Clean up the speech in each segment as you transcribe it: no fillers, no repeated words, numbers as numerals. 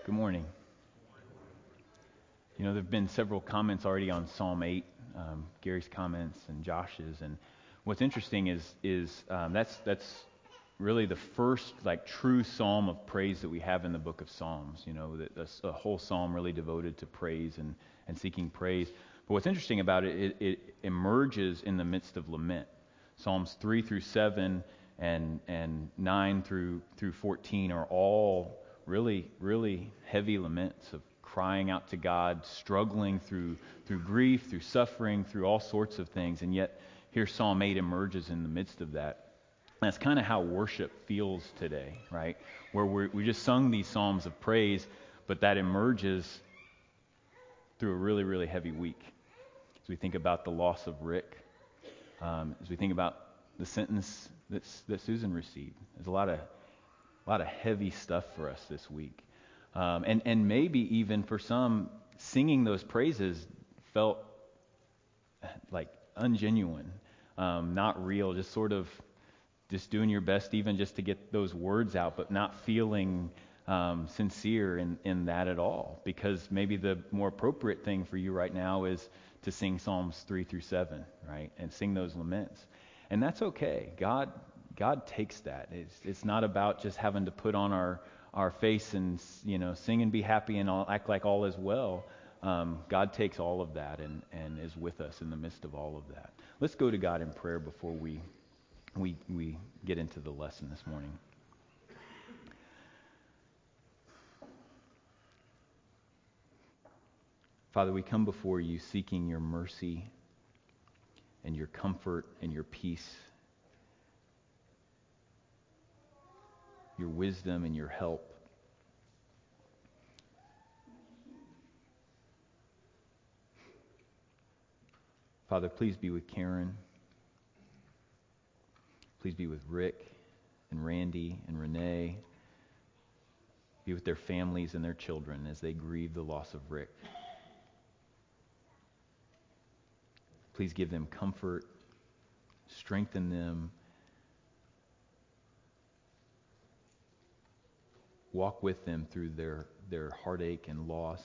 Good morning. There have been several comments already on Psalm 8, Gary's comments and Josh's, and what's interesting is that's really the first true psalm of praise that we have in the book of Psalms. That's a whole psalm really devoted to praise and seeking praise. But what's interesting about it emerges in the midst of lament. Psalms 3 through 7 and 9 through 14 are all really, really heavy laments of crying out to God, struggling through grief, through suffering, through all sorts of things. And yet here Psalm 8 emerges in the midst of that. And that's kind of how worship feels today, right? Where we just sung these psalms of praise, but that emerges through a really, really heavy week. As we think about the loss of Rick, as we think about the sentence that Susan received, there's a lot of heavy stuff for us this week. And maybe even for some, singing those praises felt like ungenuine, not real, just sort of just doing your best even just to get those words out, but not feeling sincere in that at all. Because maybe the more appropriate thing for you right now is to sing Psalms 3 through 7, right? And sing those laments. And that's okay. God takes that. It's not about just having to put on our face and sing and be happy and act like all is well. God takes all of that and is with us in the midst of all of that. Let's go to God in prayer before we get into the lesson this morning. Father, we come before you seeking your mercy and your comfort and your peace, your wisdom and your help. Father, please be with Karen. Please be with Rick and Randy and Renee. Be with their families and their children as they grieve the loss of Rick. Please give them comfort, strengthen them, walk with them through their heartache and loss.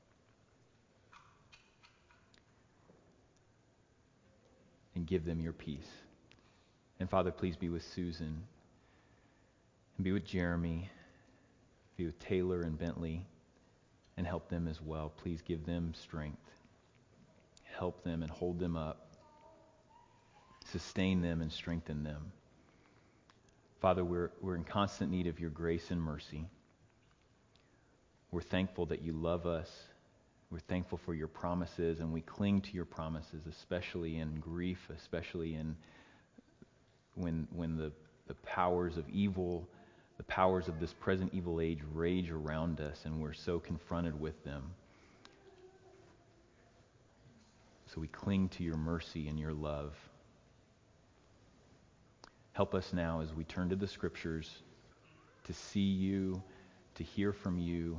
And give them your peace. And Father, please be with Susan. And be with Jeremy. Be with Taylor and Bentley. And help them as well. Please give them strength. Help them and hold them up. Sustain them and strengthen them. Father, we're in constant need of your grace and mercy. We're thankful that you love us. We're thankful for your promises, and we cling to your promises, especially in grief, especially in when the powers of evil, the powers of this present evil age rage around us, and we're so confronted with them. So we cling to your mercy and your love. Help us now as we turn to the Scriptures to see you, to hear from you.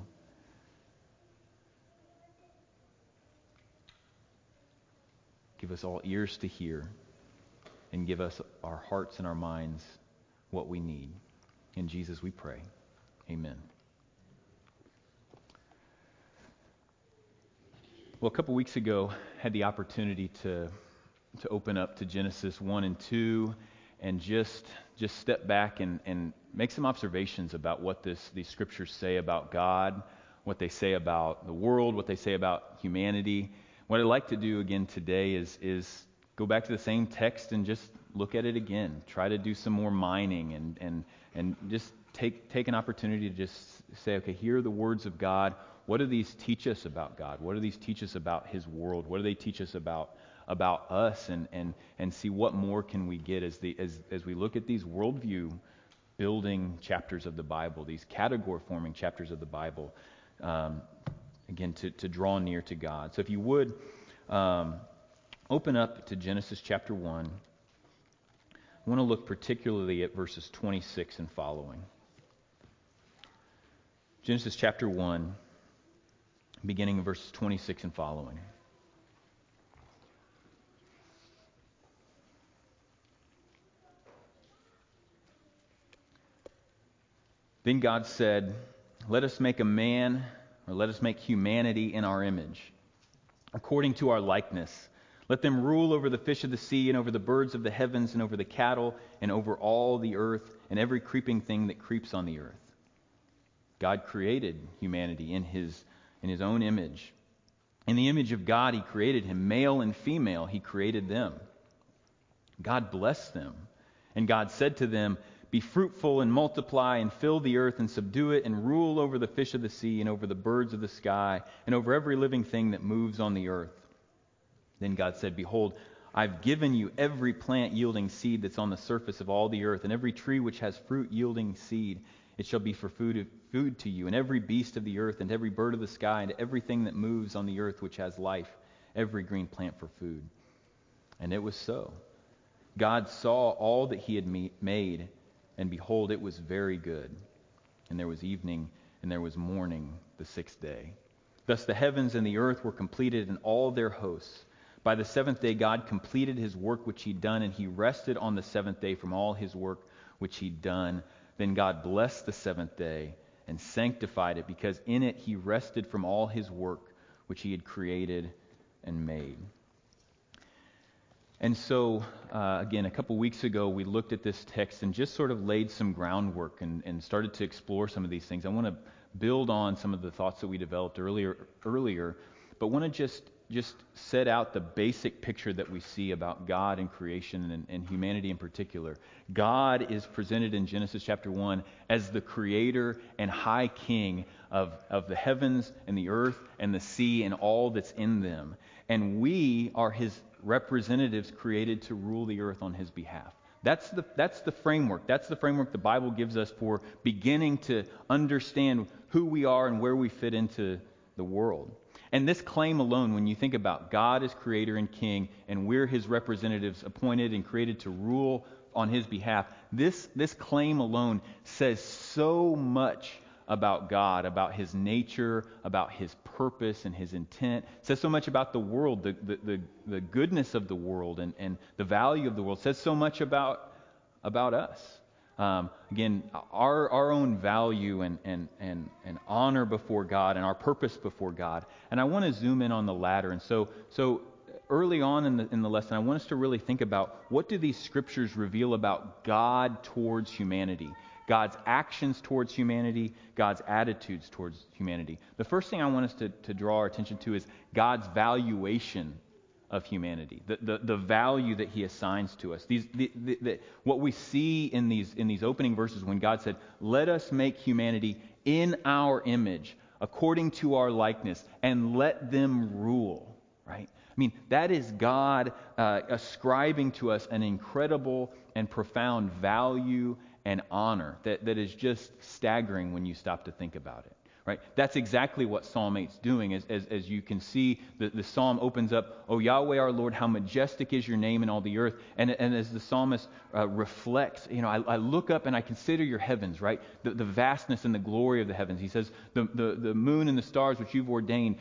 Give us all ears to hear, and give us our hearts and our minds what we need. In Jesus we pray. Amen. Well, a couple weeks ago, I had the opportunity to open up to Genesis 1 and 2 and just step back and make some observations about what these scriptures say about God, what they say about the world, what they say about humanity. What I'd like to do again today is go back to the same text and just look at it again. Try to do some more mining and just take an opportunity to just say, okay, here are the words of God. What do these teach us about God? What do these teach us about His world? What do they teach us about us? And see what more can we get as we look at these worldview building chapters of the Bible, these category forming chapters of the Bible. Again, to draw near to God. So if you would, open up to Genesis chapter 1. I want to look particularly at verses 26 and following. Genesis chapter 1, beginning in verses 26 and following. Then God said, let us make a man, or let us make humanity in our image, according to our likeness. Let them rule over the fish of the sea, and over the birds of the heavens, and over the cattle, and over all the earth, and every creeping thing that creeps on the earth. God created humanity in his own image. In the image of God, he created him. Male and female, he created them. God blessed them. And God said to them, be fruitful and multiply and fill the earth and subdue it and rule over the fish of the sea and over the birds of the sky and over every living thing that moves on the earth. Then God said, behold, I've given you every plant yielding seed that's on the surface of all the earth, and every tree which has fruit yielding seed. It shall be for food to you, and every beast of the earth, and every bird of the sky, and everything that moves on the earth which has life, every green plant for food. And it was so. God saw all that he had made, and behold, it was very good. And there was evening, and there was morning the sixth day. Thus the heavens and the earth were completed, and all their hosts. By the seventh day God completed his work which he'd done, and he rested on the seventh day from all his work which he'd done. Then God blessed the seventh day and sanctified it, because in it he rested from all his work which he had created and made. And so, again, a couple weeks ago, we looked at this text and just sort of laid some groundwork and started to explore some of these things. I want to build on some of the thoughts that we developed earlier, but want to just set out the basic picture that we see about God and creation and humanity in particular. God is presented in Genesis chapter 1 as the creator and high king of the heavens and the earth and the sea and all that's in them. And we are his representatives created to rule the earth on his behalf. That's the framework. That's the framework the Bible gives us for beginning to understand who we are and where we fit into the world. And this claim alone, when you think about God as creator and king, and we're his representatives appointed and created to rule on his behalf, this claim alone says so much about God, about his nature, about his purpose and his intent. It says so much about the world, the goodness of the world and the value of the world. It says so much about us. Again, our own value and honor before God and our purpose before God. And I want to zoom in on the latter. And so early on in the lesson, I want us to really think about, what do these scriptures reveal about God towards humanity? God's actions towards humanity, God's attitudes towards humanity. The first thing I want us to draw our attention to is God's valuation of humanity, the value that he assigns to us. What we see in these opening verses when God said, let us make humanity in our image, according to our likeness, and let them rule, right? I mean, that is God ascribing to us an incredible and profound value and honor that is just staggering when you stop to think about it, right? That's exactly what Psalm 8's doing. As you can see, the psalm opens up, "O Yahweh our Lord, how majestic is your name in all the earth." And as the psalmist reflects, I look up and I consider your heavens, right? The vastness and the glory of the heavens. He says, the moon and the stars which you've ordained.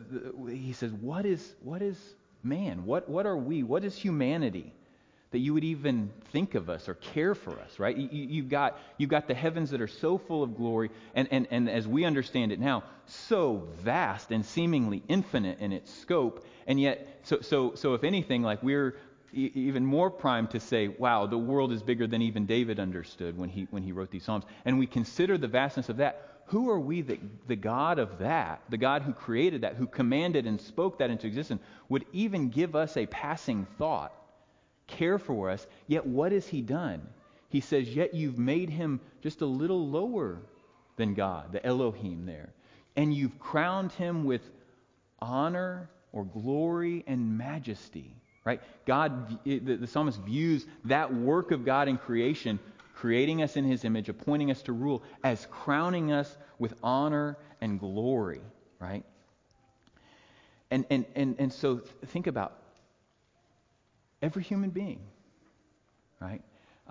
He says, what is man? What are we? What is humanity? That you would even think of us or care for us, right? You've got the heavens that are so full of glory, and as we understand it now, so vast and seemingly infinite in its scope, and yet, so if anything, like we're even more primed to say, wow, the world is bigger than even David understood when he wrote these Psalms, and we consider the vastness of that. Who are we that the God of that, the God who created that, who commanded and spoke that into existence, would even give us a passing thought? Care for us, yet what has he done? He says, yet you've made him just a little lower than God, the Elohim there. And you've crowned him with honor or glory and majesty, right? God, the psalmist views that work of God in creation, creating us in his image, appointing us to rule, as crowning us with honor and glory, right? And so think about every human being, right?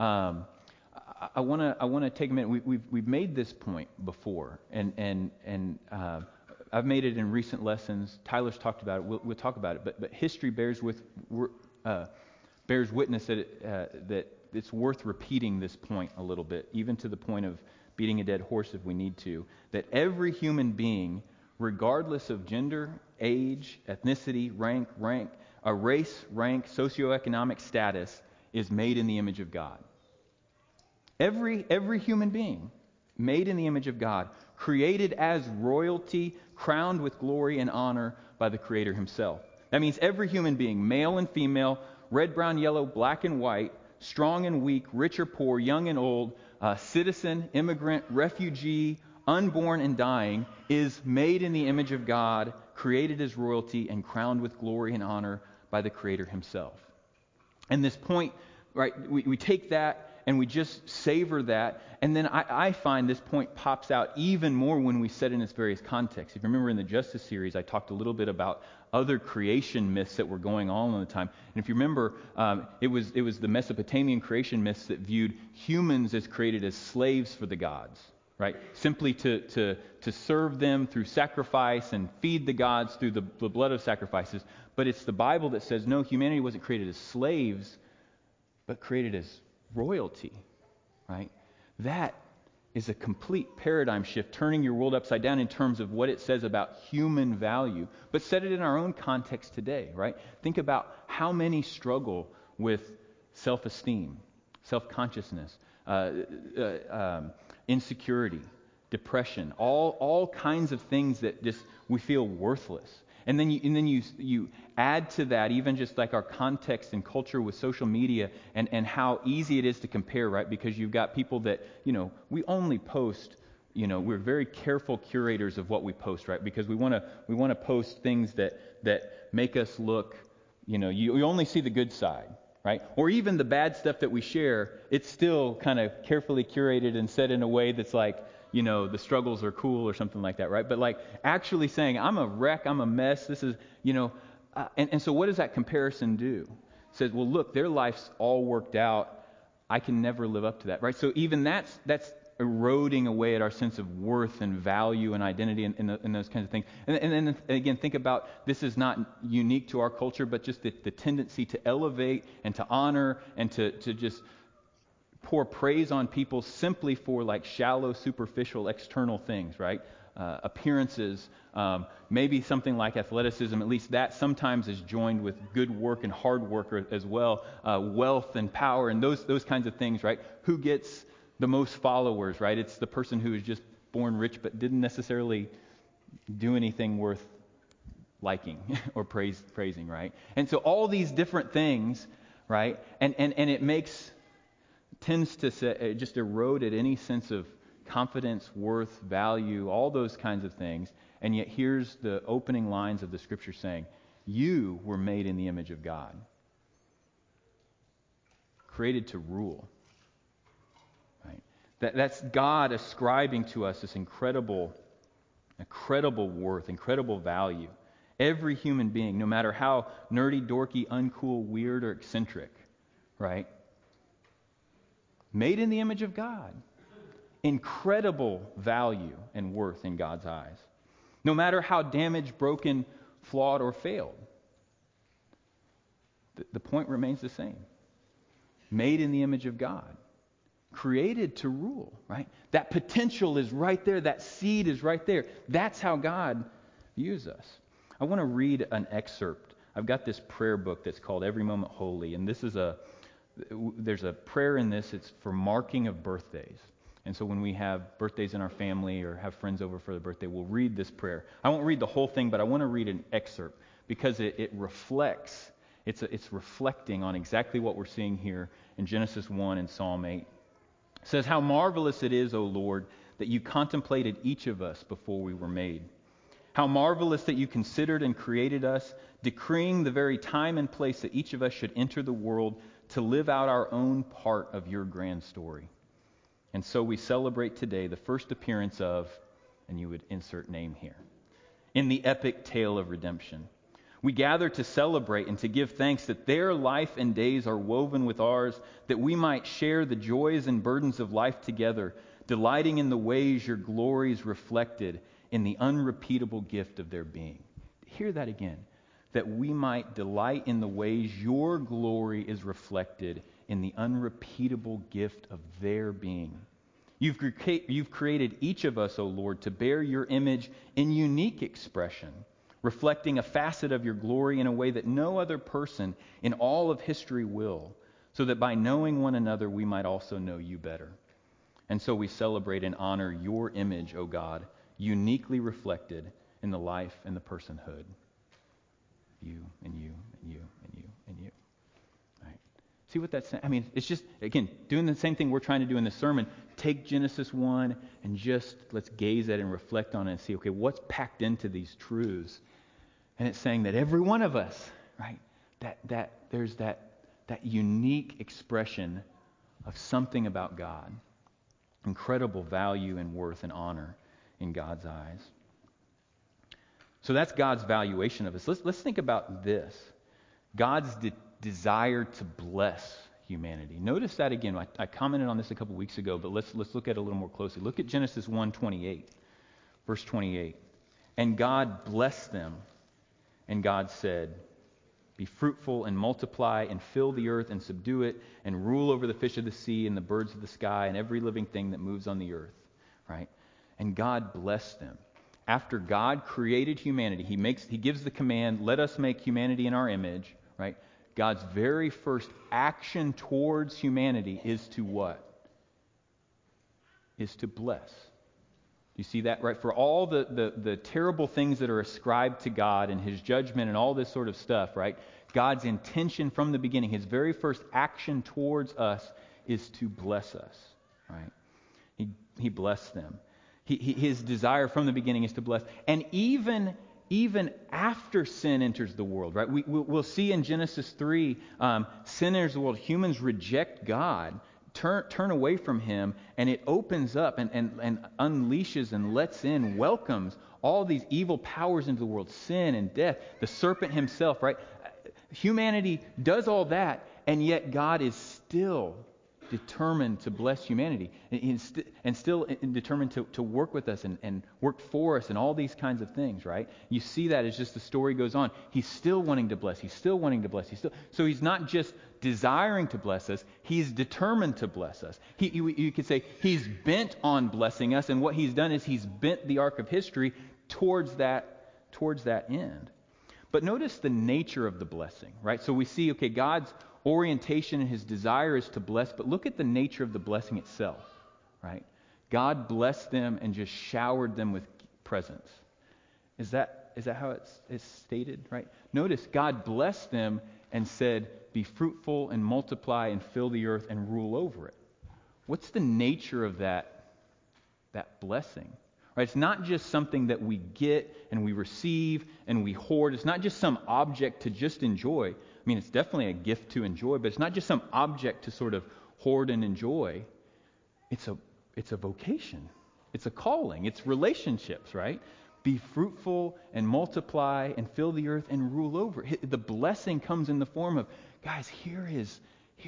I want to take a minute. We've made this point before, and I've made it in recent lessons. Tyler's talked about it. We'll talk about it. But history bears witness that it's worth repeating this point a little bit, even to the point of beating a dead horse if we need to, that every human being, regardless of gender, age, ethnicity, rank, race, rank, socioeconomic status, is made in the image of God. Every human being made in the image of God, created as royalty, crowned with glory and honor by the Creator himself. That means every human being, male and female, red, brown, yellow, black and white, strong and weak, rich or poor, young and old, citizen, immigrant, refugee, unborn and dying, is made in the image of God, created as royalty, and crowned with glory and honor by the Creator himself. And this point, right, we take that and we just savor that, and then I find this point pops out even more when we set in its various contexts. If you remember in the Justice series, I talked a little bit about other creation myths that were going on at the time. And if you remember, it was the Mesopotamian creation myths that viewed humans as created as slaves for the gods, right? Simply to serve them through sacrifice and feed the gods through the blood of sacrifices. But it's the Bible that says, no, humanity wasn't created as slaves, but created as royalty, right? That is a complete paradigm shift, turning your world upside down in terms of what it says about human value. But set it in our own context today, right? Think about how many struggle with self-esteem, self-consciousness, insecurity, depression, all kinds of things that just we feel worthless. And then you add to that even just like our context and culture with social media and how easy it is to compare, right? Because you've got people that, we only post, we're very careful curators of what we post, right? Because we want to post things that make us look, you only see the good side, right? Or even the bad stuff that we share, it's still kind of carefully curated and said in a way that's like, the struggles are cool or something like that, right? But like actually saying, I'm a wreck, I'm a mess, this is, and so what does that comparison do? It says, well, look, their life's all worked out. I can never live up to that, right? So even that's eroding away at our sense of worth and value and identity and those kinds of things. And then again, think about, this is not unique to our culture, but just the tendency to elevate and to honor and to just pour praise on people simply for like shallow, superficial, external things, right? Appearances, maybe something like athleticism, at least that sometimes is joined with good work and hard work as well, wealth and power and those kinds of things, right? Who gets the most followers, right? It's the person who is just born rich but didn't necessarily do anything worth liking or praising, right? And so all these different things, right? And it tends to just erode at any sense of confidence, worth, value, all those kinds of things. And yet here's the opening lines of the Scripture saying, you were made in the image of God, created to rule. Right? That's God ascribing to us this incredible worth, incredible value. Every human being, no matter how nerdy, dorky, uncool, weird, or eccentric, right? Made in the image of God. Incredible value and worth in God's eyes. No matter how damaged, broken, flawed, or failed. The point remains the same. Made in the image of God. Created to rule, right? That potential is right there. That seed is right there. That's how God views us. I want to read an excerpt. I've got this prayer book that's called Every Moment Holy, and there's a prayer in this. It's for marking of birthdays. And so when we have birthdays in our family or have friends over for their birthday, we'll read this prayer. I won't read the whole thing, but I want to read an excerpt because it reflects, it's reflecting on exactly what we're seeing here in Genesis 1 and Psalm 8. It says, "How marvelous it is, O Lord, that you contemplated each of us before we were made. How marvelous that you considered and created us, decreeing the very time and place that each of us should enter the world to live out our own part of your grand story. And so we celebrate today the first appearance of," and you would insert name here, "in the epic tale of redemption. We gather to celebrate and to give thanks that their life and days are woven with ours, that we might share the joys and burdens of life together, delighting in the ways your glory is reflected in the unrepeatable gift of their being." Hear that again. That we might delight in the ways your glory is reflected in the unrepeatable gift of their being. You've created each of us, O Lord, to bear your image in unique expression, reflecting a facet of your glory in a way that no other person in all of history will, so that by knowing one another we might also know you better. And so we celebrate and honor your image, O God, uniquely reflected in the life and the personhood. You and you and you and you and you. All right. See what that's saying? I mean, it's just, again, doing the same thing we're trying to do in this sermon. Take Genesis 1 and just let's gaze at it and reflect on it and see, okay, what's packed into these truths? And it's saying that every one of us, right, that there's that unique expression of something about God. Incredible value and worth and honor in God's eyes. So that's God's valuation of us. Let's think about this. God's desire to bless humanity. Notice that again. I commented on this a couple weeks ago, but let's look at it a little more closely. Look at Genesis 1:28, verse 28. And God blessed them, and God said, be fruitful and multiply and fill the earth and subdue it and rule over the fish of the sea and the birds of the sky and every living thing that moves on the earth. Right? And God blessed them. After God created humanity, He gives the command, let us make humanity in our image. Right? God's very first action towards humanity is to what? Is to bless. You see that, right? For all the terrible things that are ascribed to God and His judgment and all this sort of stuff, right? God's intention from the beginning, His very first action towards us is to bless us, right? He blessed them. His desire from the beginning is to bless. And even after sin enters the world, right? We'll see in Genesis 3, sin enters the world. Humans reject God. Turn away from Him, and it opens up and unleashes and lets in, welcomes all these evil powers into the world, sin and death, the serpent himself, right? Humanity does all that, and yet God is still determined to bless humanity and still determined to work with us and work for us and all these kinds of things, right? You see that as just the story goes on. He's still wanting to bless. He's still wanting to bless. So He's not just desiring to bless us. He's determined to bless us. You could say He's bent on blessing us, and what He's done is He's bent the arc of history towards that end. But notice the nature of the blessing, right? So we see, okay, God's orientation and His desire is to bless, but look at the nature of the blessing itself, right? God blessed them and just showered them with presents. Is that how it's stated, right? Notice God blessed them and said, be fruitful and multiply and fill the earth and rule over it. What's the nature of that blessing? Right? It's not just something that we get and we receive and we hoard. It's not just some object to just enjoy. I mean, it's definitely a gift to enjoy, but it's not just some object to sort of hoard and enjoy. It's a vocation. It's a calling. It's relationships, right? Be fruitful and multiply and fill the earth and rule over it. The blessing comes in the form of, guys, here is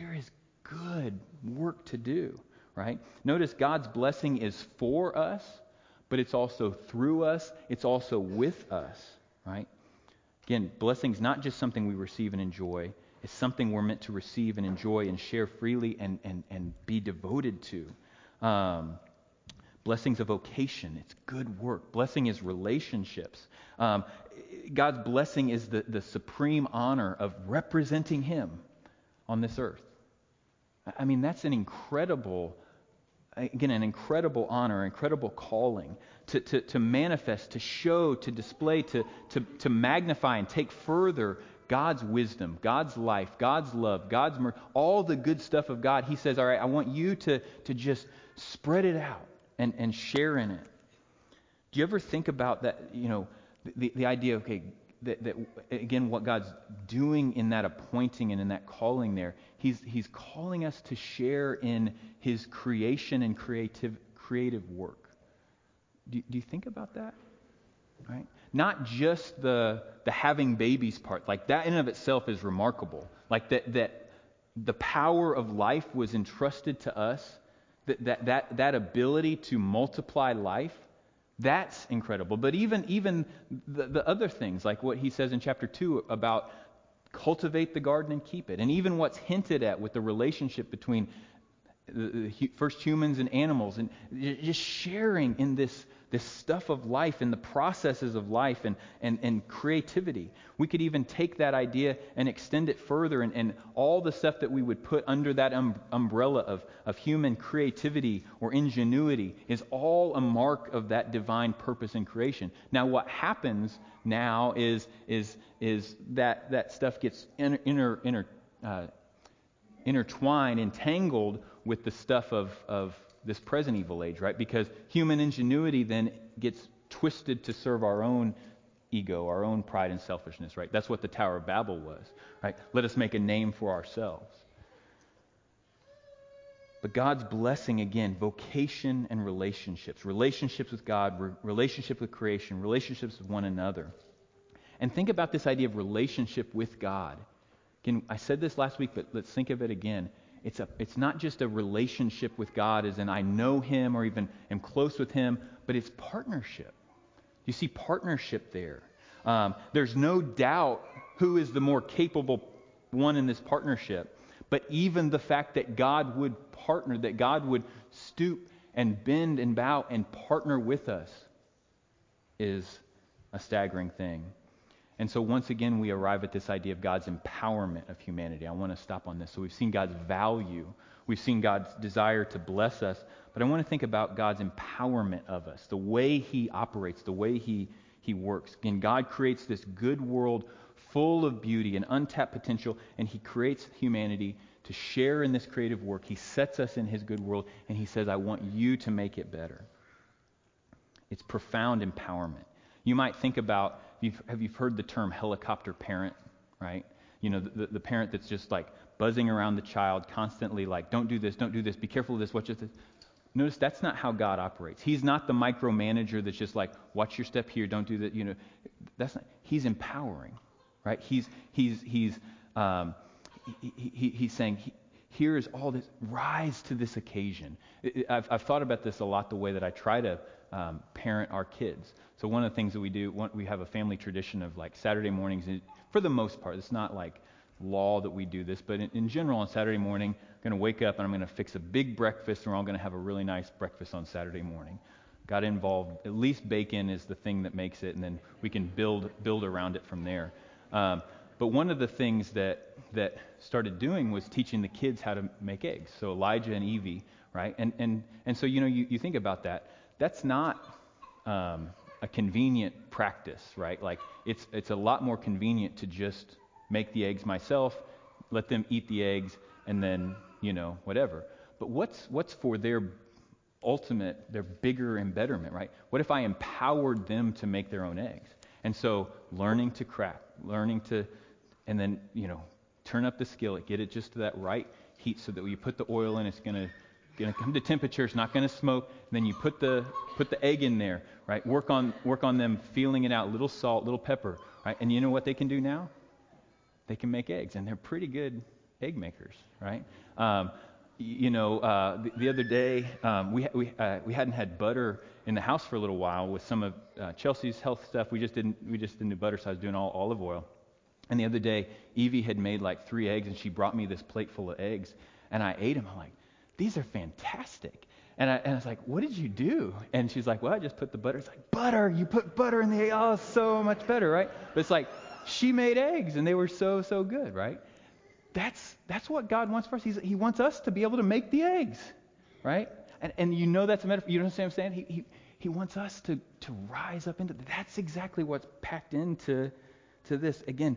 good work to do, right? Notice God's blessing is for us, but it's also through us. It's also with us, right? Again, blessing's not just something we receive and enjoy. It's something we're meant to receive and enjoy and share freely and be devoted to. Blessing's a vocation. It's good work. Blessing is relationships. God's blessing is the supreme honor of representing Him on this earth. I mean, that's an incredible honor, incredible calling to manifest, to show, to display, to magnify and take further God's wisdom, God's life, God's love, God's mercy, all the good stuff of God. He says, all right, I want you to just spread it out and share in it. Do you ever think about that, the idea, okay, that again, what God's doing in that appointing and in that calling there, He's calling us to share in His creation and creative work. Do you think about that? Right? Not just the having babies part, like that in and of itself is remarkable. Like that the power of life was entrusted to us, that ability to multiply life. That's incredible. But even the other things, like what he says in chapter 2 about Cultivate the garden and keep it. And even what's hinted at with the relationship between the first humans and animals, and just sharing in this stuff of life and the processes of life and creativity. We could even take that idea and extend it further, and all the stuff that we would put under that umbrella of human creativity or ingenuity is all a mark of that divine purpose in creation. Now what happens now is that stuff gets intertwined, entangled with the stuff of this present evil age, right? Because human ingenuity then gets twisted to serve our own ego, our own pride and selfishness, right? That's what the Tower of Babel was, right? Let us make a name for ourselves. But God's blessing, again, vocation and relationships with God, relationship with creation, relationships with one another. And think about this idea of relationship with God. Again, I said this last week, but let's think of it again. It's not just a relationship with God as in I know Him or even am close with Him, but it's partnership. You see partnership there. There's no doubt who is the more capable one in this partnership, but even the fact that God would partner, that God would stoop and bend and bow and partner with us is a staggering thing. And so once again, we arrive at this idea of God's empowerment of humanity. I want to stop on this. So we've seen God's value. We've seen God's desire to bless us. But I want to think about God's empowerment of us, the way He operates, the way He works. Again, God creates this good world full of beauty and untapped potential, and He creates humanity to share in this creative work. He sets us in His good world, and He says, I want you to make it better. It's profound empowerment. You might think about, have you heard the term helicopter parent, right? You know, the parent that's just like buzzing around the child, constantly like, don't do this, be careful of this, watch this. Notice that's not how God operates. He's not the micromanager that's just like, watch your step here, don't do that. You know, that's not. He's empowering, right? He's saying, here is all this. Rise to this occasion. I've thought about this a lot. The way that I try to parent our kids. So one of the things that we do, we have a family tradition of like Saturday mornings. For the most part, it's not like law that we do this, but in general, on Saturday morning, I'm going to wake up and I'm going to fix a big breakfast, and we're all going to have a really nice breakfast on Saturday morning. Got involved. At least bacon is the thing that makes it, and then we can build around it from there. But one of the things that started doing was teaching the kids how to make eggs. So Elijah and Evie, right? And so you think about that. That's not a convenient practice, right? Like it's a lot more convenient to just make the eggs myself, let them eat the eggs, and then whatever. But what's for their ultimate, their bigger embetterment, right? What if I empowered them to make their own eggs? And so learning to crack, and then turn up the skillet, get it just to that right heat, so that when you put the oil in, it's going to come to temperature, it's not going to smoke. And then you put the egg in there, right? Work on them feeling it out, little salt, little pepper, right? And you know what they can do now? They can make eggs, and they're pretty good egg makers, right? The other day we hadn't had butter in the house for a little while with some of Chelsea's health stuff. We just didn't do butter, so I was doing all olive oil. And the other day, Evie had made like 3 eggs, and she brought me this plate full of eggs, and I ate them. I'm like, these are fantastic. And I was like, what did you do? And she's like, well, I just put the butter. It's like, butter? You put butter in the egg? Oh, so much better, right? But it's like, she made eggs, and they were so good, right? That's what God wants for us. He wants us to be able to make the eggs, right? And that's a metaphor. You understand what I'm saying? He wants us to rise up into that. That's exactly what's packed into this. Again,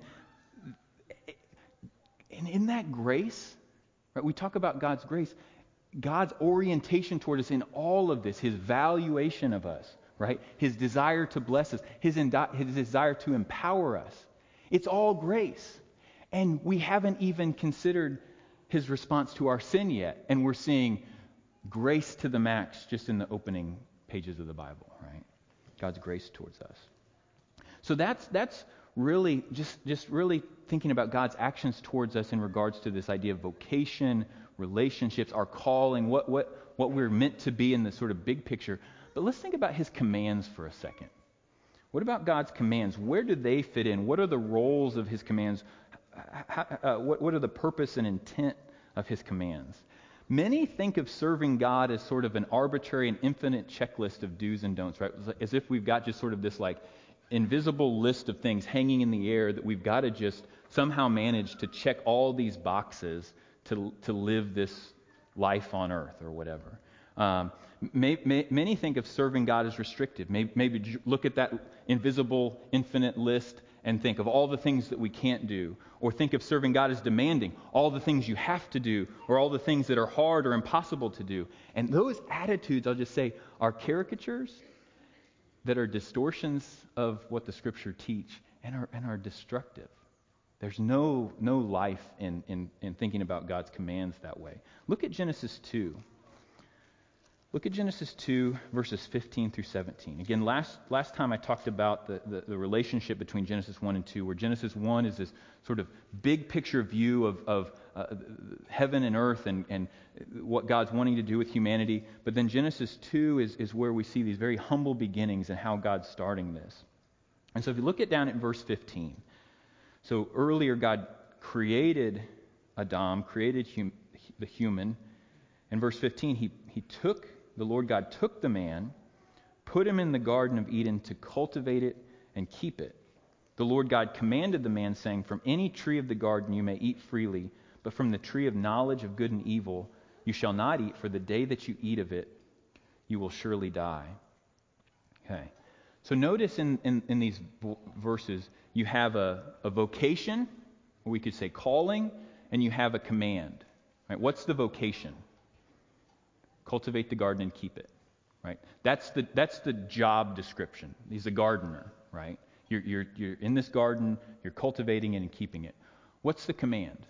in that grace, right? We talk about God's grace, God's orientation toward us in all of this, His valuation of us, right? His desire to bless us, His desire to empower us. It's all grace. And we haven't even considered His response to our sin yet. And we're seeing grace to the max just in the opening pages of the Bible, right? God's grace towards us. So that's really just really thinking about God's actions towards us in regards to this idea of vocation, relationships, our calling, what we're meant to be in the sort of big picture. But let's think about His commands for a second. What about God's commands? Where do they fit in? What are the roles of His commands? what are the purpose and intent of his commands? Many think of serving God as sort of an arbitrary and infinite checklist of do's and don'ts, right? As if we've got just sort of this like invisible list of things hanging in the air that we've got to just somehow manage to check all these boxes to live this life on earth or whatever. Many think of serving God as restrictive. Maybe look at that invisible, infinite list and think of all the things that we can't do. Or think of serving God as demanding, all the things you have to do, or all the things that are hard or impossible to do. And those attitudes, I'll just say, are caricatures that are distortions of what the Scripture teach and are destructive. There's no life in thinking about God's commands that way. Look at Genesis 2. Look at Genesis 2, verses 15 through 17. Again, last time I talked about the relationship between Genesis 1 and 2, where Genesis 1 is this sort of big picture view of heaven and earth and what God's wanting to do with humanity. But then Genesis 2 is where we see these very humble beginnings and how God's starting this. And so if you look down at verse 15, so earlier God created Adam, created the human. In verse 15, the Lord God took the man, put him in the Garden of Eden to cultivate it and keep it. The Lord God commanded the man, saying, "From any tree of the garden you may eat freely, but from the tree of knowledge of good and evil you shall not eat, for the day that you eat of it, you will surely die." Okay. So notice in these verses, you have a vocation, or we could say calling, and you have a command. Right? What's the vocation? Cultivate the garden and keep it, right? That's the job description. He's a gardener, right? You're in this garden, you're cultivating it and keeping it. What's the command?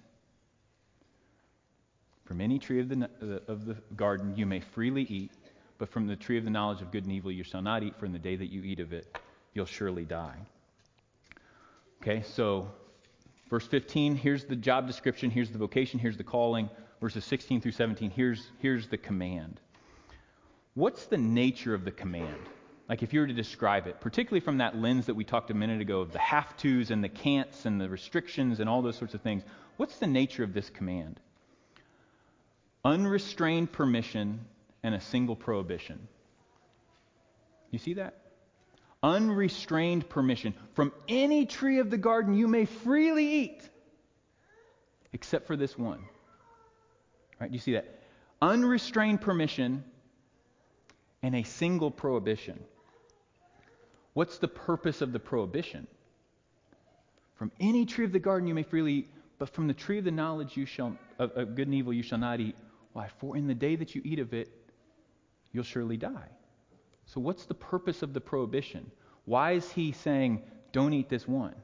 From any tree of the garden you may freely eat, but from the tree of the knowledge of good and evil you shall not eat, for in the day that you eat of it, you'll surely die. Okay, so verse 15, here's the job description, here's the vocation, here's the calling. Verses 16 through 17, here's the command. What's the nature of the command? Like if you were to describe it, particularly from that lens that we talked a minute ago of the have-tos and the can'ts and the restrictions and all those sorts of things, what's the nature of this command? Unrestrained permission and a single prohibition. You see that? Unrestrained permission. From any tree of the garden you may freely eat, except for this one. Right? You see that? Unrestrained permission and a single prohibition. What's the purpose of the prohibition? From any tree of the garden you may freely eat, but from the tree of the knowledge of good and evil you shall not eat. Why? For in the day that you eat of it, you'll surely die. So what's the purpose of the prohibition? Why is he saying, don't eat this one?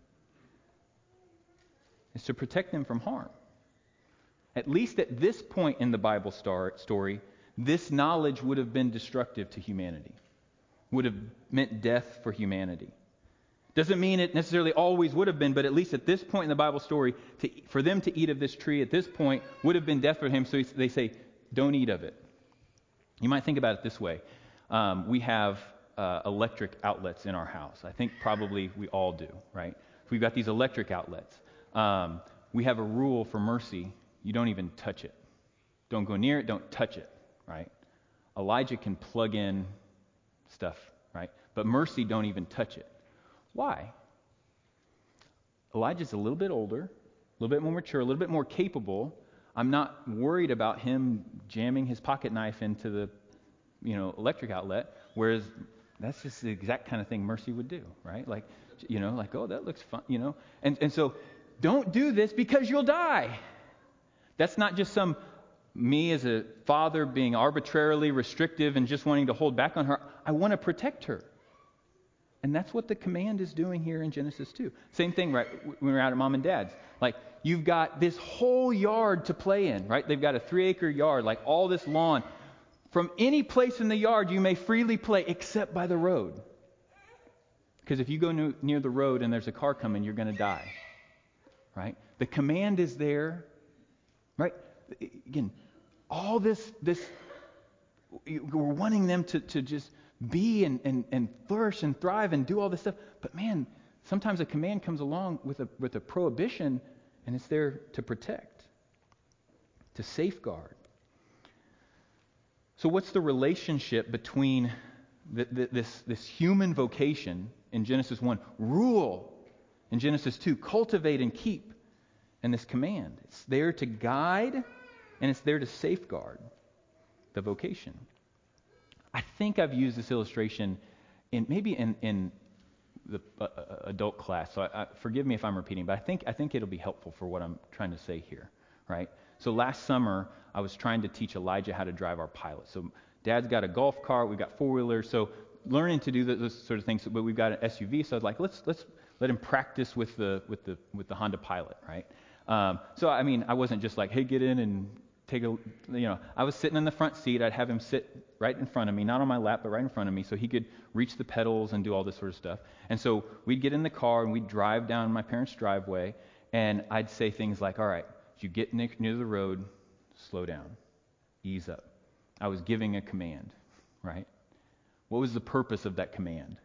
It's to protect them from harm. At least at this point in the Bible story, this knowledge would have been destructive to humanity. Would have meant death for humanity. Doesn't mean it necessarily always would have been, but at least at this point in the Bible story, for them to eat of this tree at this point would have been death for him, so they say, don't eat of it. You might think about it this way. We have electric outlets in our house. I think probably we all do, right? So we've got these electric outlets. We have a rule for Mercy. You don't even touch it. Don't go near it. Don't touch it, right? Elijah can plug in stuff, right? But Mercy, don't even touch it. Why? Elijah's a little bit older, a little bit more mature, a little bit more capable. I'm not worried about him jamming his pocket knife into the, electric outlet, whereas that's just the exact kind of thing Mercy would do, right? Like, oh, that looks fun, And so don't do this because you'll die. That's not just me as a father being arbitrarily restrictive and just wanting to hold back on her. I want to protect her. And that's what the command is doing here in Genesis 2. Same thing, right, when we're out at mom and dad's. Like, you've got this whole yard to play in, right? They've got a 3-acre yard, like all this lawn. From any place in the yard, you may freely play except by the road. Because if you go near the road and there's a car coming, you're going to die, right? The command is there, right? Again, all this we're wanting them to just be and flourish and thrive and do all this stuff. But man, sometimes a command comes along with a prohibition and it's there to protect, to safeguard. So what's the relationship between this human vocation in Genesis 1, rule in Genesis 2, cultivate and keep, and this command? It's there to guide and it's there to safeguard the vocation. I think I've used this illustration in the adult class, so forgive me if I'm repeating, but I think it'll be helpful for what I'm trying to say here, right? So last summer, I was trying to teach Elijah how to drive our Pilot. So Dad's got a golf cart, we've got four-wheelers, so learning to do those sort of things. But we've got an SUV, so I was like, let's let him practice with the Honda Pilot, right? So I mean, I wasn't just like, hey, get in and take I was sitting in the front seat. I'd have him sit right in front of me, not on my lap, but right in front of me, so he could reach the pedals and do all this sort of stuff. And so we'd get in the car and we'd drive down my parents' driveway, and I'd say things like, all right, as you get near the road, slow down, ease up. I was giving a command, right? What was the purpose of that command?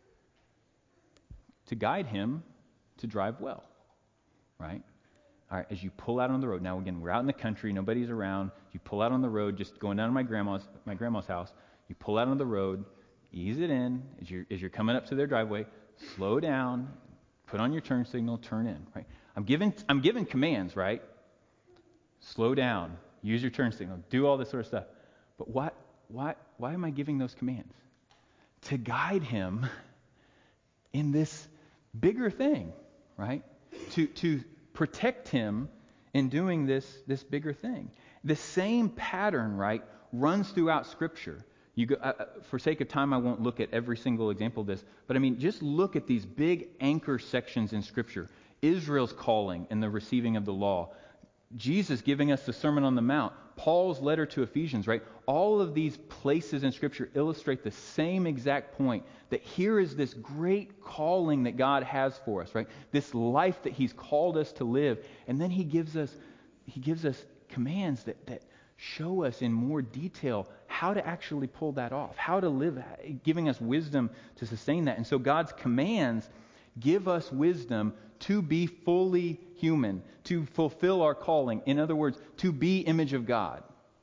To guide him to drive well, right? All right, as you pull out on the road, now again, we're out in the country, nobody's around. You pull out on the road, just going down to my grandma's house. You pull out on the road, ease it in. As you're coming up to their driveway, slow down, put on your turn signal, turn in, right? I'm giving commands, right? Slow down, use your turn signal, do all this sort of stuff. But why am I giving those commands? To guide him in this bigger thing, right? To protect him in doing this bigger thing. The same pattern, right, runs throughout Scripture. For sake of time, I won't look at every single example of this, but I mean, just look at these big anchor sections in Scripture. Israel's calling and the receiving of the law. Jesus giving us the Sermon on the Mount, Paul's letter to Ephesians, right? All of these places in Scripture illustrate the same exact point, that here is this great calling that God has for us, right? This life that He's called us to live, and then He gives us commands that show us in more detail how to actually pull that off, how to live, giving us wisdom to sustain that. And so God's commands give us wisdom to be fully human, to fulfill our calling. In other words, to be image of God.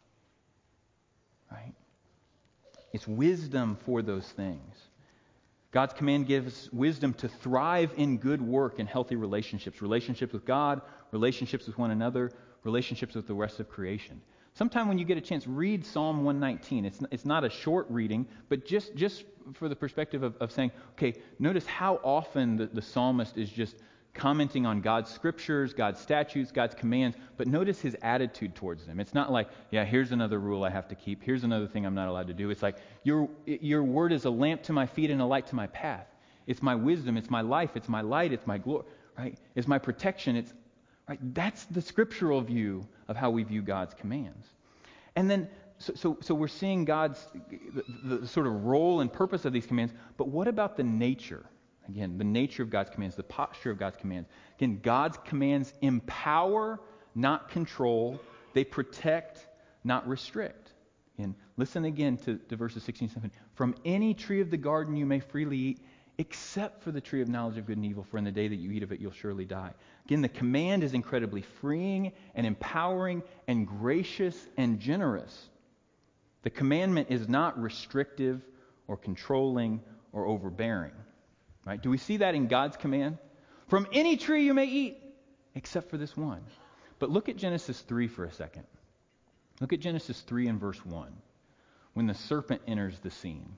Right? It's wisdom for those things. God's command gives wisdom to thrive in good work and healthy relationships. Relationships with God, relationships with one another, relationships with the rest of creation. Sometime when you get a chance, read Psalm 119. It's not a short reading, but just for the perspective of saying, okay, notice how often the psalmist is just commenting on God's scriptures, God's statutes, God's commands, but notice his attitude towards them. It's not like, yeah, here's another rule I have to keep. Here's another thing I'm not allowed to do. It's like, your word is a lamp to my feet and a light to my path. It's my wisdom. It's my life. It's my light. It's my glory. Right? It's my protection. It's right. That's the scriptural view of how we view God's commands. And then, so we're seeing God's the sort of role and purpose of these commands. But what about the nature? Again, the nature of God's commands, the posture of God's commands. Again, God's commands empower, not control. They protect, not restrict. And listen again to verses 16 and 17. From any tree of the garden you may freely eat, except for the tree of knowledge of good and evil, for in the day that you eat of it, you'll surely die. Again, the command is incredibly freeing and empowering and gracious and generous. The commandment is not restrictive or controlling or overbearing. Right? Do we see that in God's command? From any tree you may eat, except for this one. But look at Genesis 3 for a second. Look at Genesis 3 and verse 1, when the serpent enters the scene.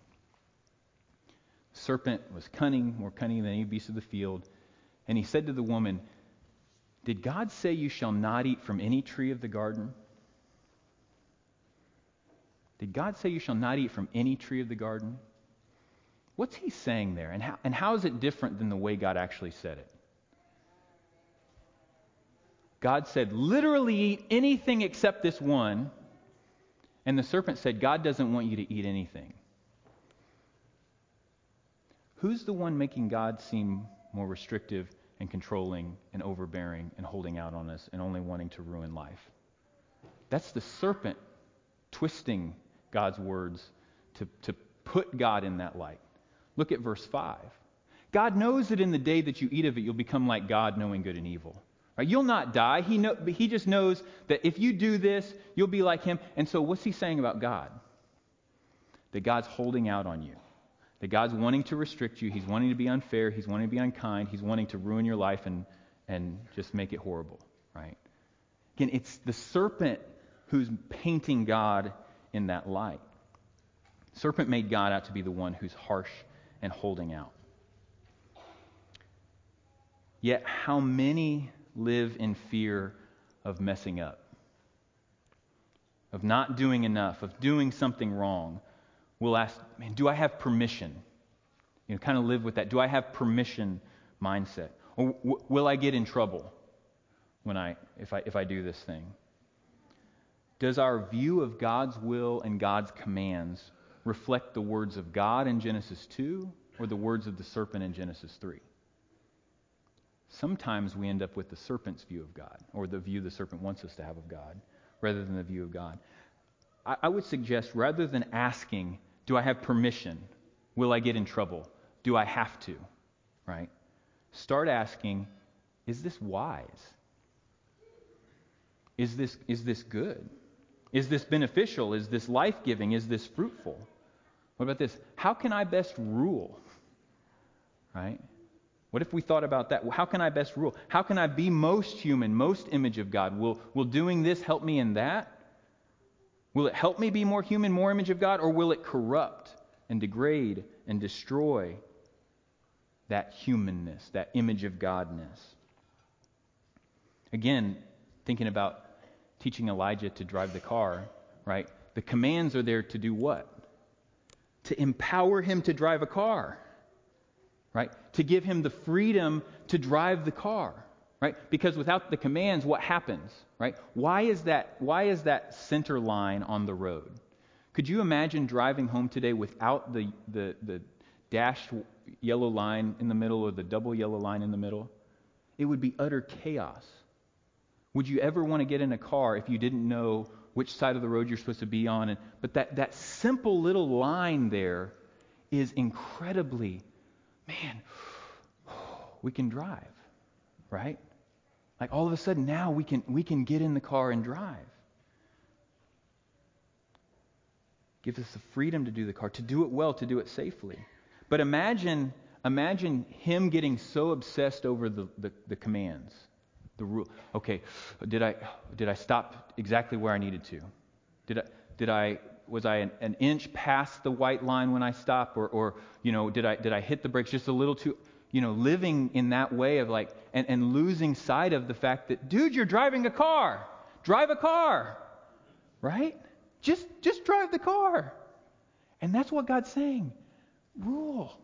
The serpent was cunning, more cunning than any beast of the field, and he said to the woman, "Did God say you shall not eat from any tree of the garden?" Did God say you shall not eat from any tree of the garden? What's he saying there? And how is it different than the way God actually said it? God said, literally eat anything except this one. And the serpent said, God doesn't want you to eat anything. Who's the one making God seem more restrictive and controlling and overbearing and holding out on us and only wanting to ruin life? That's the serpent twisting God's words to put God in that light. Look at verse 5. God knows that in the day that you eat of it, you'll become like God, knowing good and evil. Right? You'll not die. He just knows that if you do this, you'll be like him. And so what's he saying about God? That God's holding out on you. That God's wanting to restrict you. He's wanting to be unfair. He's wanting to be unkind. He's wanting to ruin your life and just make it horrible. Right? Again, it's the serpent who's painting God in that light. Serpent made God out to be the one who's harsh and holding out. Yet how many live in fear of messing up, of not doing enough, of doing something wrong? We'll ask, man, do I have permission? Kind of live with that. Do I have permission mindset? Or will I get in trouble if I do this thing? Does our view of God's will and God's commands reflect the words of God in Genesis 2 or the words of the serpent in Genesis 3? Sometimes we end up with the serpent's view of God, or the view the serpent wants us to have of God, rather than the view of God. I would suggest, rather than asking, do I have permission? Will I get in trouble? Do I have to? Right? Start asking, is this wise? Is this good? Is this beneficial? Is this life-giving? Is this fruitful? What about this? How can I best rule? Right? What if we thought about that? How can I best rule? How can I be most human, most image of God? Will doing this help me in that? Will it help me be more human, more image of God? Or will it corrupt and degrade and destroy that humanness, that image of Godness? Again, thinking about teaching Elijah to drive the car, right? The commands are there to do what? To empower him to drive a car. Right? To give him the freedom to drive the car, right? Because without the commands, what happens, right? Why is that center line on the road? Could you imagine driving home today without the dashed yellow line in the middle or the double yellow line in the middle? It would be utter chaos. Would you ever want to get in a car if you didn't know which side of the road you're supposed to be on? But that simple little line there is incredibly, man, we can drive, right? Like all of a sudden now we can get in the car and drive. Gives us the freedom to do the car, to do it well, to do it safely. But imagine him getting so obsessed over the commands, the rule. Okay, did I stop exactly where I needed to? Was I an inch past the white line when I stopped, or did I hit the brakes just a little too? Living in that way of like, and losing sight of the fact that, dude, you're driving a car. Drive a car, right? Just drive the car. And that's what God's saying. Rule.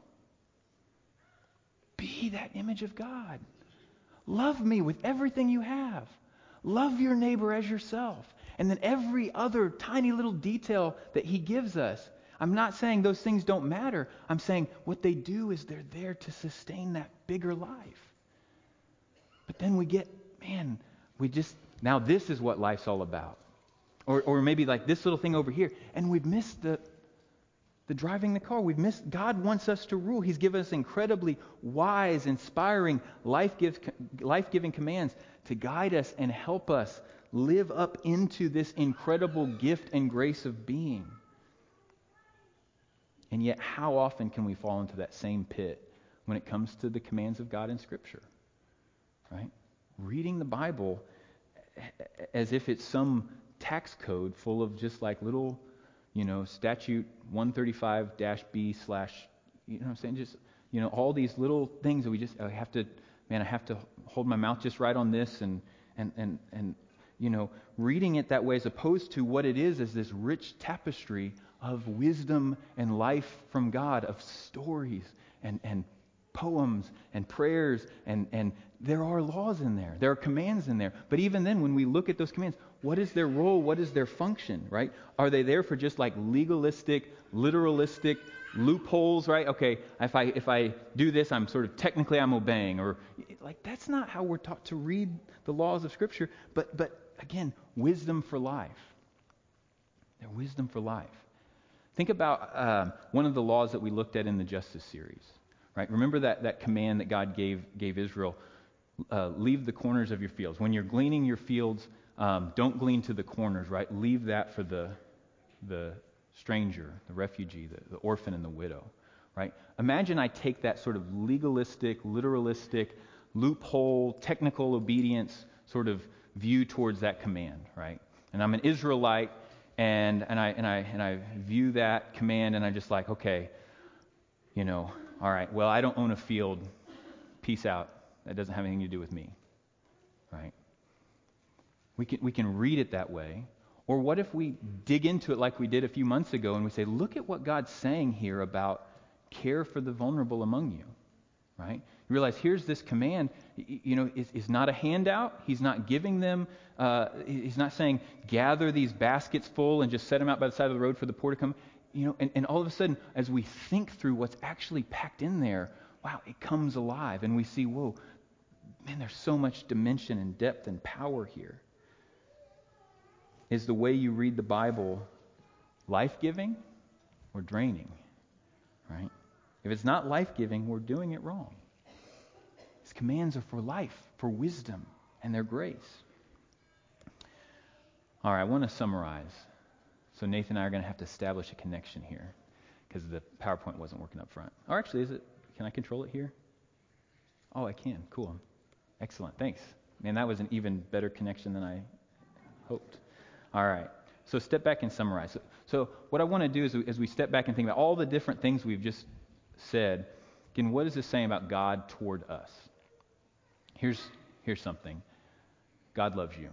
Be that image of God. Love me with everything you have. Love your neighbor as yourself. And then every other tiny little detail that he gives us. I'm not saying those things don't matter. I'm saying what they do is they're there to sustain that bigger life. But then we get, now this is what life's all about. Or maybe like this little thing over here. And we've missed the driving the car. God wants us to rule. He's given us incredibly wise, inspiring, life-giving commands to guide us and help us live up into this incredible gift and grace of being. And yet, how often can we fall into that same pit when it comes to the commands of God in Scripture? Right? Reading the Bible as if it's some tax code full of just like little, statute 135-B/ I'm saying? Just, all these little things that I have to hold my mouth just right on this and reading it that way as opposed to what it is this rich tapestry of wisdom and life from God, of stories and poems and prayers, and there are laws in there. There are commands in there. But even then, when we look at those commands, what is their role? What is their function, right? Are they there for just like legalistic, literalistic loopholes, right? Okay, if I do this, I'm technically I'm obeying, or like that's not how we're taught to read the laws of Scripture. But again, wisdom for life. They're wisdom for life. Think about one of the laws that we looked at in the Justice series, right? Remember that command that God gave Israel. leave the corners of your fields. When you're gleaning your fields, don't glean to the corners, right? Leave that for the stranger, the refugee, the orphan, and the widow, right? Imagine I take that sort of legalistic, literalistic, loophole, technical obedience sort of view towards that command, right? And I'm an Israelite, and I view that command, and I'm just like, okay, all right, well, I don't own a field. Peace out. That doesn't have anything to do with me, right? We can read it that way. Or what if we dig into it like we did a few months ago and we say, look at what God's saying here about care for the vulnerable among you, right? You realize here's this command, is not a handout. He's not giving them, he's not saying gather these baskets full and just set them out by the side of the road for the poor to come. And all of a sudden, as we think through what's actually packed in there, wow, it comes alive. And we see, whoa, man, there's so much dimension and depth and power here. Is the way you read the Bible life-giving or draining? Right? If it's not life-giving, we're doing it wrong. His commands are for life, for wisdom, and their grace. All right, I want to summarize. So Nathan and I are going to have to establish a connection here because the PowerPoint wasn't working up front. Or actually, can I control it here? Oh, I can. Cool. Excellent. Thanks. Man, that was an even better connection than I hoped. All right. So step back and summarize. So what I want to do is, as we step back and think about all the different things we've just said, again, what is this saying about God toward us? Here's something. God loves you.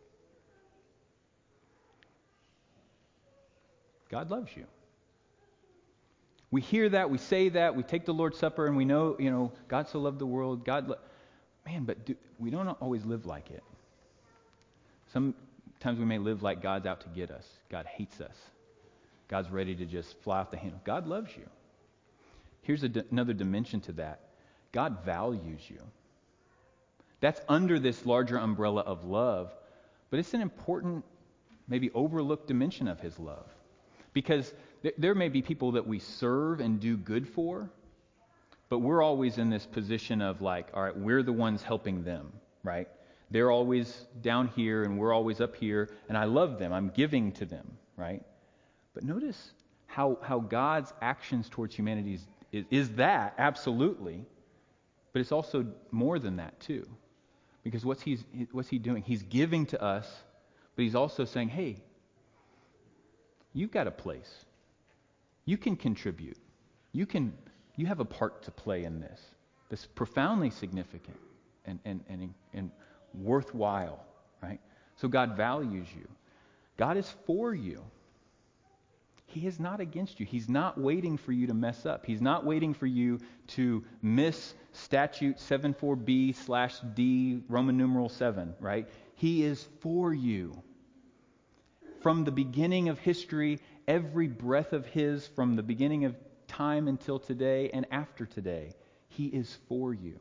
God loves you. We hear that, we say that, we take the Lord's Supper, and we know, God so loved the world. But we don't always live like it. Sometimes we may live like God's out to get us. God hates us. God's ready to just fly off the handle. God loves you. Here's another dimension to that. God values you. That's under this larger umbrella of love, but it's an important, maybe overlooked dimension of His love. Because there may be people that we serve and do good for, but we're always in this position of like, all right, we're the ones helping them, right? They're always down here and we're always up here, and I love them. I'm giving to them, right? But notice how God's actions towards humanity is that, absolutely, but it's also more than that too. Because what's he doing? He's giving to us, but He's also saying, hey, you've got a place. You can contribute. You have a part to play in this. That's profoundly significant and worthwhile, right? So God values you. God is for you. He is not against you. He's not waiting for you to mess up. He's not waiting for you to miss statute 74B/D Roman numeral 7, right? He is for you. From the beginning of history, every breath of His, from the beginning of time until today and after today, He is for you.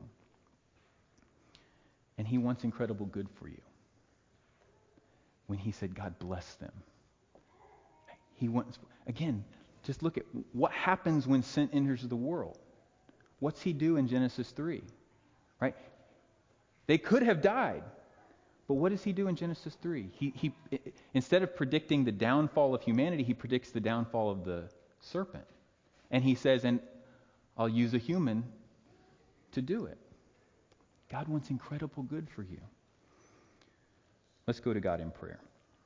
And He wants incredible good for you. When He said, God bless them, He wants, again, just look at what happens when sin enters the world. What's He do in Genesis 3? Right? They could have died. But what does He do in Genesis 3? He instead of predicting the downfall of humanity, He predicts the downfall of the serpent. And He says, and I'll use a human to do it. God wants incredible good for you. Let's go to God in prayer.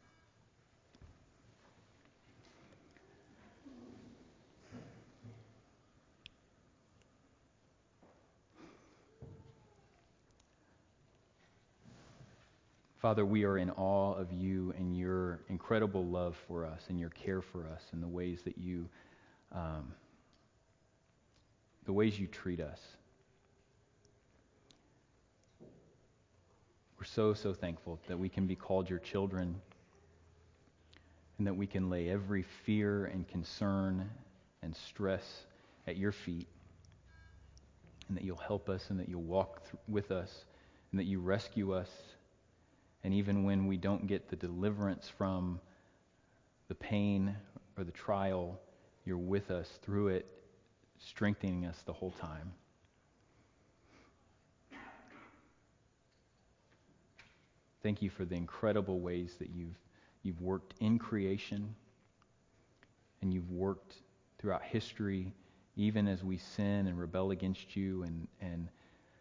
Father, we are in awe of You and Your incredible love for us and Your care for us and the ways that You treat us. We're so thankful that we can be called Your children and that we can lay every fear and concern and stress at Your feet, and that You'll help us and that You'll walk with us and that You rescue us. And even when we don't get the deliverance from the pain or the trial, You're with us through it, strengthening us the whole time. Thank you for the incredible ways that you've worked in creation, and you've worked throughout history, even as we sin and rebel against you and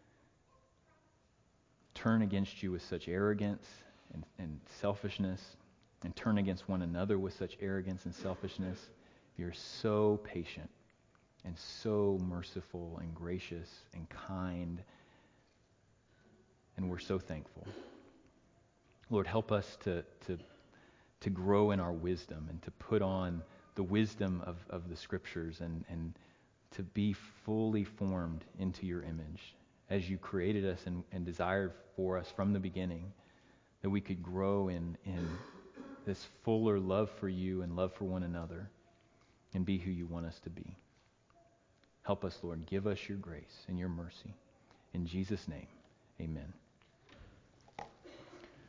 turn against you with such arrogance and selfishness, and turn against one another with such arrogance and selfishness. You're so patient and so merciful and gracious and kind, and we're so thankful. Lord, help us to grow in our wisdom and to put on the wisdom of the Scriptures and to be fully formed into your image as you created us and desired for us from the beginning, that we could grow in this fuller love for you and love for one another and be who you want us to be. Help us, Lord. Give us your grace and your mercy. In Jesus' name, amen.